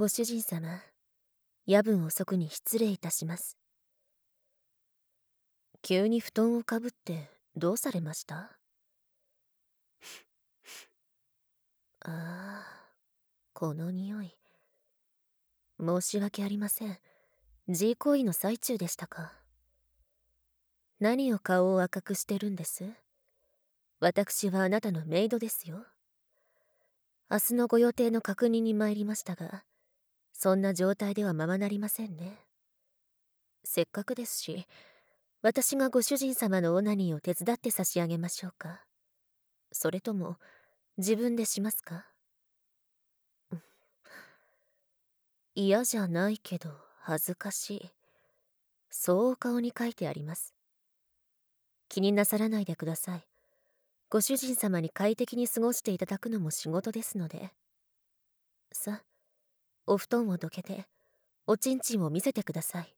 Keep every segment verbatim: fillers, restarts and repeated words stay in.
ご主人様、夜分遅くに失礼いたします。急に布団をかぶってどうされました？ああ、この匂い。申し訳ありません。G 行為の最中でしたか。何を顔を赤くしてるんです？私はあなたのメイドですよ。明日のご予定の確認に参りましたが、そんな状態ではままなりませんね。せっかくですし、私がご主人様のオナニーを手伝って差し上げましょうか。それとも自分でしますか？嫌じゃないけど恥ずかしい。そうお顔に書いてあります。気になさらないでください。ご主人様に快適に過ごしていただくのも仕事ですので。さ、お布団をどけて、おちんちんを見せてください。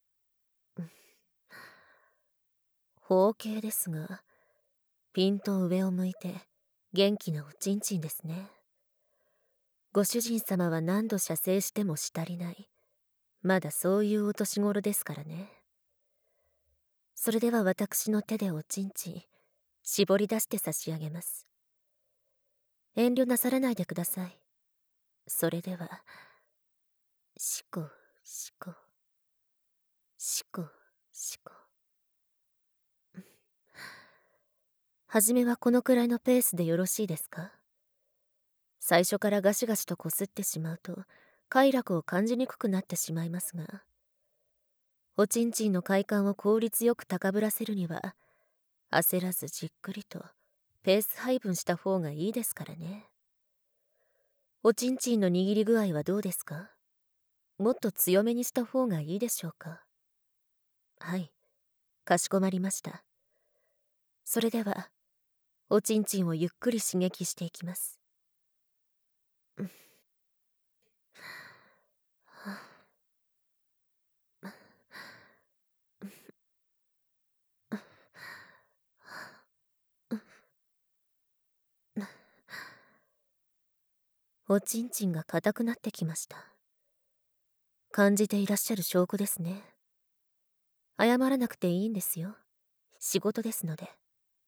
包茎ですが、ピンと上を向いて、元気なおちんちんですね。ご主人様は何度射精してもし足りない。まだそういうお年頃ですからね。それでは私の手でおちんちん、絞り出して差し上げます。遠慮なさらないでください。それでは、しこ、しこ、しこ、しこ。はじめはこのくらいのペースでよろしいですか？最初からガシガシとこすってしまうと、快楽を感じにくくなってしまいますが、おちんちんの快感を効率よく高ぶらせるには、焦らずじっくりとペース配分した方がいいですからね。おちんちんの握り具合はどうですか？もっと強めにした方がいいでしょうか？はい、かしこまりました。それでは、おちんちんをゆっくり刺激していきます。おちんちんが硬くなってきました。感じていらっしゃる証拠ですね。謝らなくていいんですよ。仕事ですので。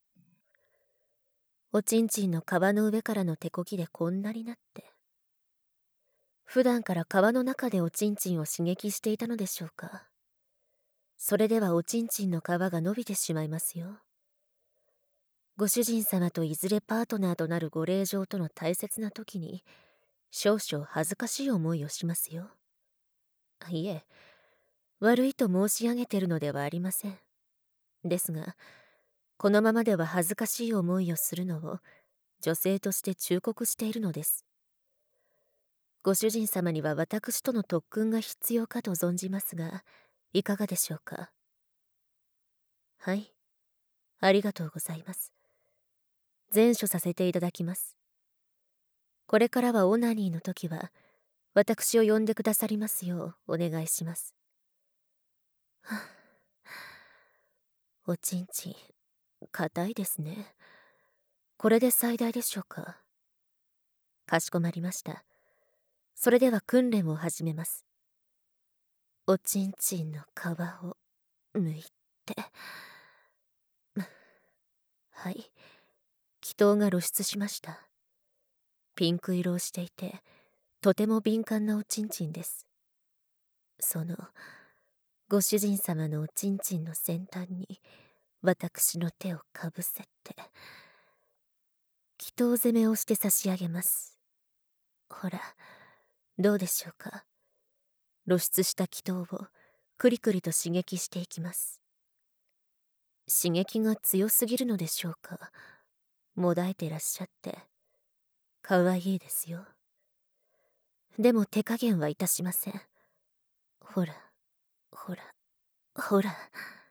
おちんちんの皮の上からの手こきでこんなになって。普段から皮の中でおちんちんを刺激していたのでしょうか。それではおちんちんの皮が伸びてしまいますよ。ご主人様といずれパートナーとなるご令嬢との大切な時に、少々恥ずかしい思いをしますよ。いえ、悪いと申し上げてるのではありません。ですが、このままでは恥ずかしい思いをするのを女性として忠告しているのです。ご主人様には私との特訓が必要かと存じますが、いかがでしょうか。はい、ありがとうございます。善処させていただきます。これからはオナニーの時は、私を呼んでくださりますようお願いします。はあ、おちんちん、硬いですね。これで最大でしょうか。かしこまりました。それでは訓練を始めます。おちんちんの皮を剥いて。はい、気筒が露出しました。ピンク色をしていて、とても敏感なおちんちんです。その、ご主人様のおちんちんの先端に、私の手をかぶせて、気筒攻めをして差し上げます。ほら、どうでしょうか。露出した気筒をくりくりと刺激していきます。刺激が強すぎるのでしょうか。もだえてらっしゃって、かわいいですよ。でも手加減はいたしません。ほら、ほら、ほら。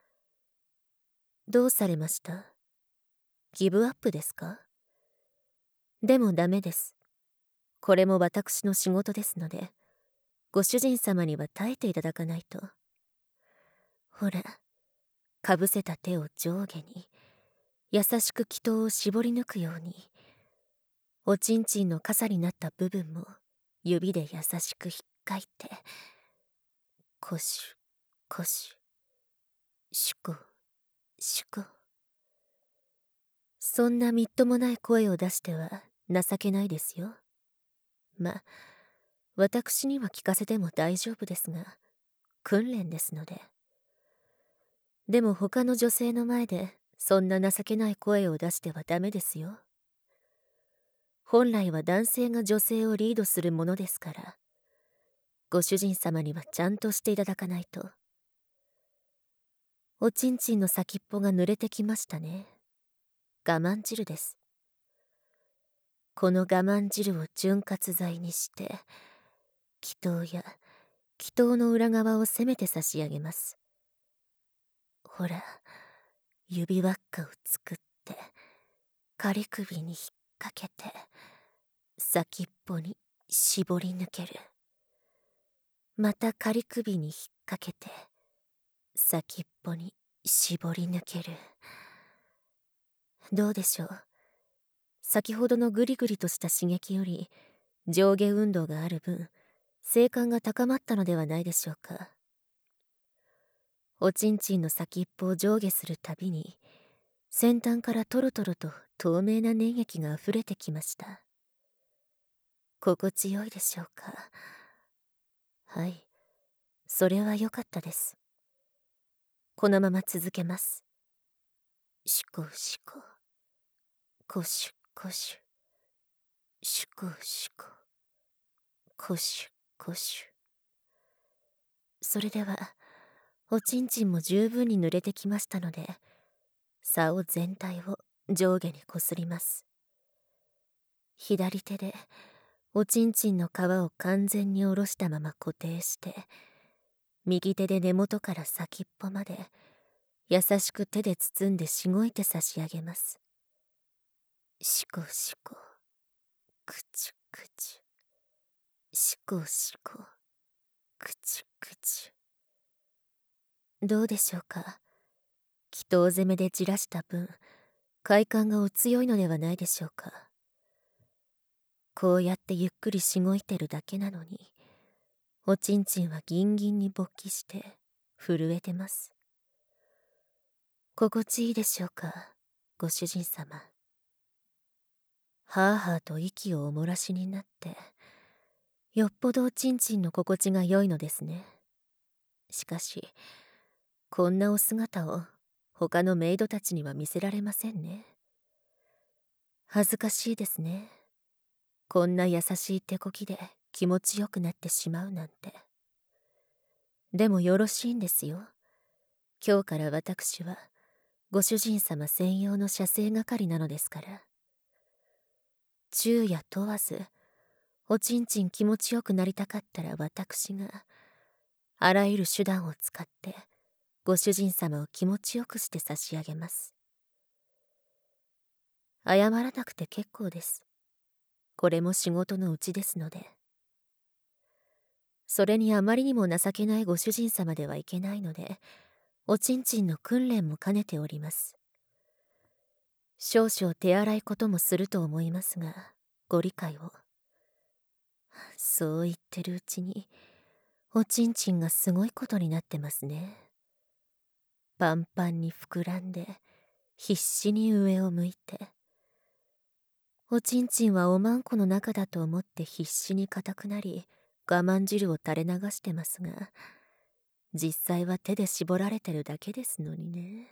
どうされました？ギブアップですか？でもダメです。これも私の仕事ですので、ご主人様には耐えていただかないと。ほら、かぶせた手を上下に、優しく気筒を絞り抜くように、おちんちんの傘になった部分も指で優しく引っかいて、こしゅこしゅ、しこしこ。そんなみっともない声を出しては情けないですよ。ま、私には聞かせても大丈夫ですが、訓練ですので。でも他の女性の前でそんな情けない声を出してはダメですよ。本来は男性が女性をリードするものですから、ご主人様にはちゃんとしていただかないと。おちんちんの先っぽが濡れてきましたね。我慢汁です。この我慢汁を潤滑剤にして、気筒や気筒の裏側を攻めて差し上げます。ほら、指輪っかを作って、仮首に引っ掛けて、先っぽに絞り抜ける。また仮首に引っ掛けて、先っぽに絞り抜ける。どうでしょう。先ほどのグリグリとした刺激より上下運動がある分、性感が高まったのではないでしょうか。おちんちんの先っぽを上下するたびに、先端からトロトロと透明な粘液が溢れてきました。心地よいでしょうか。はい、それは良かったです。このまま続けます。しこしこ、こしゅこしゅ、しこしこ、こしゅこしゅ。それではおちんちんも十分に濡れてきましたので、竿全体を上下にこすります。左手でおちんちんの皮を完全に下ろしたまま固定して、右手で根元から先っぽまで優しく手で包んでしごいて差し上げます。しこしこ、くちゅくちゅ、しこしこ、くちゅくちゅ。どうでしょうか。気筒攻めでじらした分、快感がお強いのではないでしょうか。こうやってゆっくりしごいてるだけなのに、おちんちんはギンギンに勃起して震えてます。心地いいでしょうか、ご主人様。はあはあと息をおもらしになって、よっぽどおちんちんの心地が良いのですね。しかし、こんなお姿を他のメイドたちには見せられませんね。恥ずかしいですね。こんな優しい手こきで気持ちよくなってしまうなんて。でもよろしいんですよ。今日から私はご主人様専用の射精係なのですから。昼夜問わず、おちんちん気持ちよくなりたかったら私があらゆる手段を使ってご主人様を気持ちよくして差し上げます。謝らなくて結構です。これも仕事のうちですので。それにあまりにも情けないご主人様ではいけないので、おちんちんの訓練も兼ねております。少々手荒いこともすると思いますが、ご理解を。そう言ってるうちに、おちんちんがすごいことになってますね。パンパンに膨らんで、必死に上を向いて。おちんちんはおまんこの中だと思って必死に硬くなり、我慢汁を垂れ流してますが、実際は手で絞られてるだけですのにね。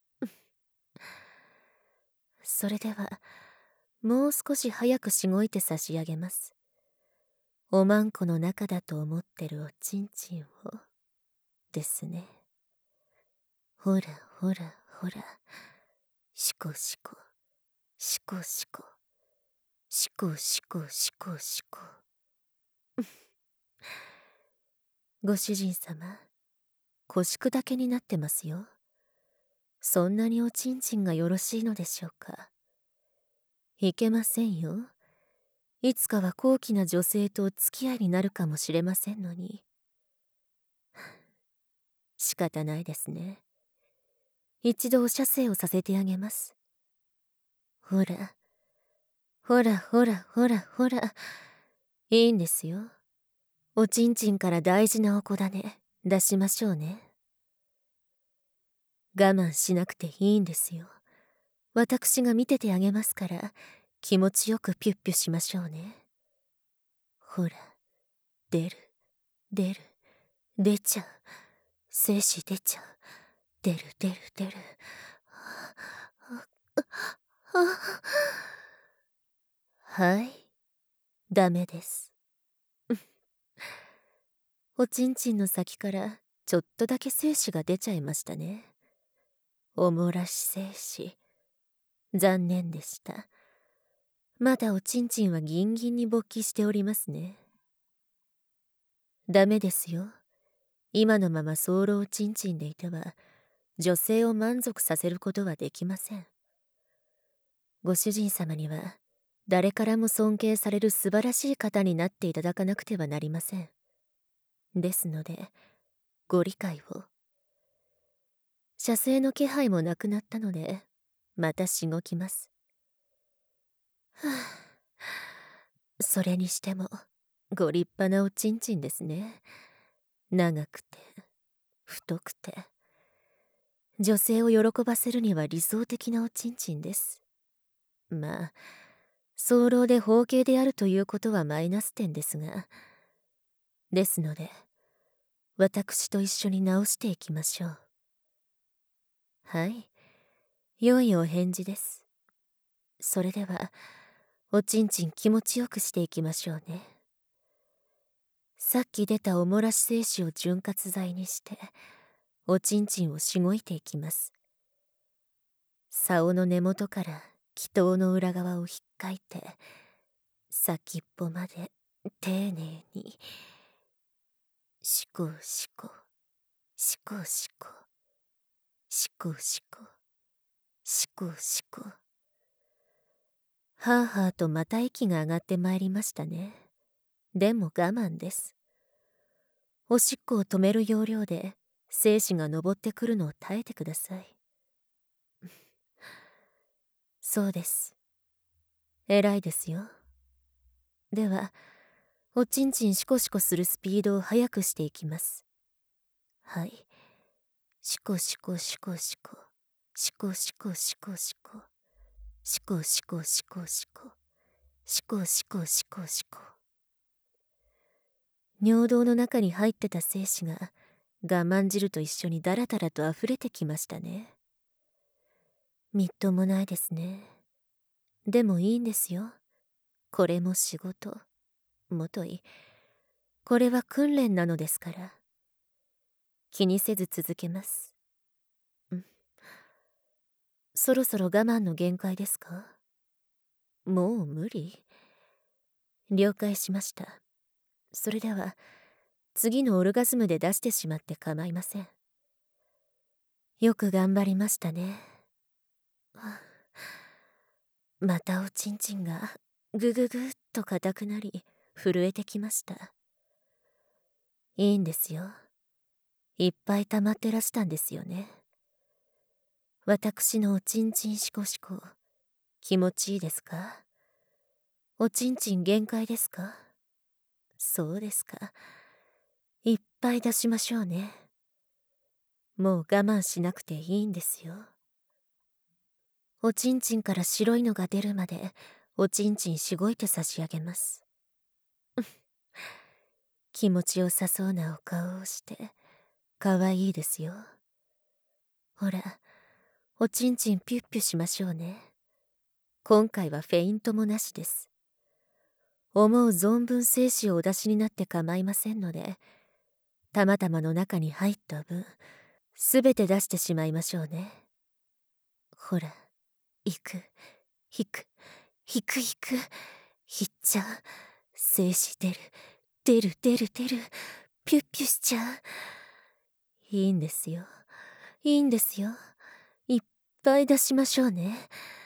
それでは、もう少し早くしごいて差し上げます。おまんこの中だと思ってるおちんちんを、ですね。ほらほらほら、しこしこ、しこしこ、しこしこしこしこ。ご主人様、腰砕けになってますよ。そんなにおちんちんがよろしいのでしょうか。いけませんよ。いつかは高貴な女性とお付き合いになるかもしれませんのに。仕方ないですね。一度お射精をさせてあげます。ほら、ほらほらほらほら、 いいんですよ。おちんちんから大事なお子種出しましょうね。我慢しなくていいんですよ。私が見ててあげますから、気持ちよくピュッピュしましょうね。ほら、出る、出る、出ちゃう。精子出ちゃう。出る、出る、出る。はい、ダメです。おちんちんの先からちょっとだけ精子が出ちゃいましたね。おもらし精子。残念でした。まだおちんちんはギンギンに勃起しておりますね。ダメですよ。今のまま早漏ちんちんでいては、女性を満足させることはできません。ご主人様には、誰からも尊敬される素晴らしい方になっていただかなくてはなりません。ですので、ご理解を。射精の気配もなくなったので、またしごきます。はあ、それにしても、ご立派なおちんちんですね。長くて、太くて。女性を喜ばせるには理想的なおちんちんです。まあ、早漏で包茎であるということはマイナス点ですが。ですので、私と一緒に直していきましょう。はい、良いお返事です。それでは、おちんちん気持ちよくしていきましょうね。さっき出たおもらし精子を潤滑剤にして、おちんちんをしごいていきます。竿の根元から気筒の裏側を引っかいて、先っぽまで丁寧に、しこしこ、しこしこ、しこしこ、しこしこ。はあはあとまた息が上がってまいりましたね。でも我慢です。おしっこを止める要領で精子が昇ってくるのを耐えてください。そうです。偉いですよ。では、おちんちんシコシコするスピードを速くしていきます。はい。シコシコシコシコ、シコシコシコシコ、シコシコシコシコ、シコシコシコシコ。尿道の中に入ってた精子が我慢汁と一緒にダラダラと溢れてきましたね。みっともないですね。でもいいんですよ。これも仕事。もとい、これは訓練なのですから。気にせず続けます。うん。そろそろ我慢の限界ですか？もう無理？了解しました。それでは、次のオルガズムで出してしまって構いません。よく頑張りましたね。またおちんちんがぐぐぐっと硬くなり震えてきました。いいんですよ。いっぱい溜まってらしたんですよね。私のおちんちんシコシコ気持ちいいですか？おちんちん限界ですか？そうですか。いっぱい出しましょうね。もう我慢しなくていいんですよ。おちんちんから白いのが出るまでおちんちんしごいて差し上げます。気持ちよさそうなお顔をしてかわいいですよ。ほら、おちんちんピュッピュしましょうね。今回はフェイントもなしです。思う存分精子をお出しになって構いませんので、たまたまの中に入った分すべて出してしまいましょうね。ほら、行く、引く、引く引く、引っちゃう。精子出る、出る出る出る、ピュッピュしちゃう。いいんですよ、いいんですよ。いっぱい出しましょうね。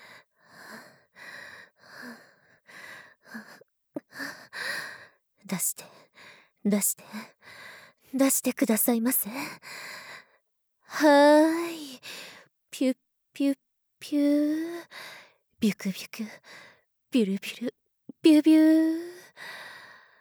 出して、出して、出してくださいませ。はーい。ピュッピュッピュー。ビュクビュク、ビュルビュル、ビュビュー。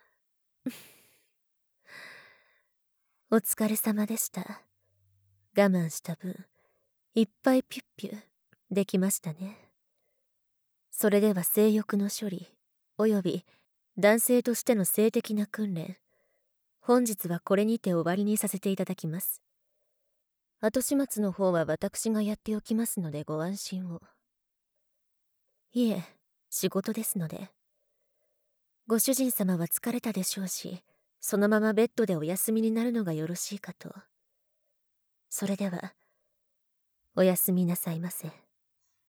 お疲れ様でした。我慢した分、いっぱいピュッピュできましたね。それでは性欲の処理、および男性としての性的な訓練、本日はこれにて終わりにさせていただきます。後始末の方は私がやっておきますのでご安心を。いえ、仕事ですので。ご主人様は疲れたでしょうし、そのままベッドでお休みになるのがよろしいかと。それでは、おやすみなさいませ。